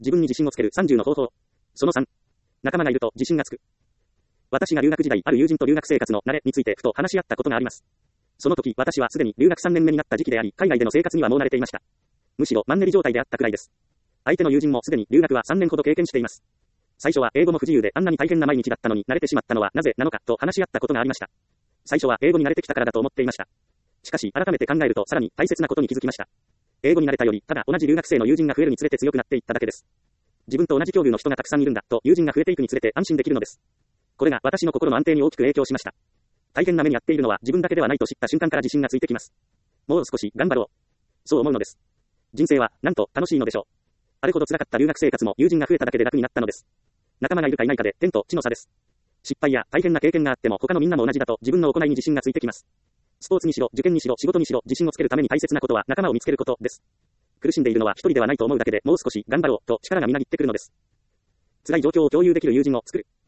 自分に自信をつける30の方法。その3。仲間がいると自信がつく。私が留学時代、ある友人と留学生活の慣れについてふと話し合ったことがあります。その時、私はすでに留学3年目になった時期であり、海外での生活にはもう慣れていました。むしろマンネリ状態であったくらいです。相手の友人もすでに留学は3年ほど経験しています。最初は英語も不自由であんなに大変な毎日だったのに慣れてしまったのはなぜなのかと話し合ったことがありました。最初は英語に慣れてきたからだと思っていました。しかし改めて考えるとさらに大切なことに気づきました。英語に慣れたより、ただ同じ留学生の友人が増えるにつれて強くなっていっただけです。自分と同じ境遇の人がたくさんいるんだと友人が増えていくにつれて安心できるのです。これが私の心の安定に大きく影響しました。大変な目に遭っているのは自分だけではないと知った瞬間から自信がついてきます。もう少し頑張ろう。そう思うのです。人生はなんと楽しいのでしょう。あれほど辛かった留学生活も友人が増えただけで楽になったのです。仲間がいるかいないかで天と地の差です。失敗や大変な経験があっても他のみんなも同じだと自分の行いに自信がついてきます。スポーツにしろ、受験にしろ、仕事にしろ、自信をつけるために大切なことは仲間を見つけることです。苦しんでいるのは一人ではないと思うだけでもう少し頑張ろうと力がみなぎってくるのです。辛い状況を共有できる友人を作る。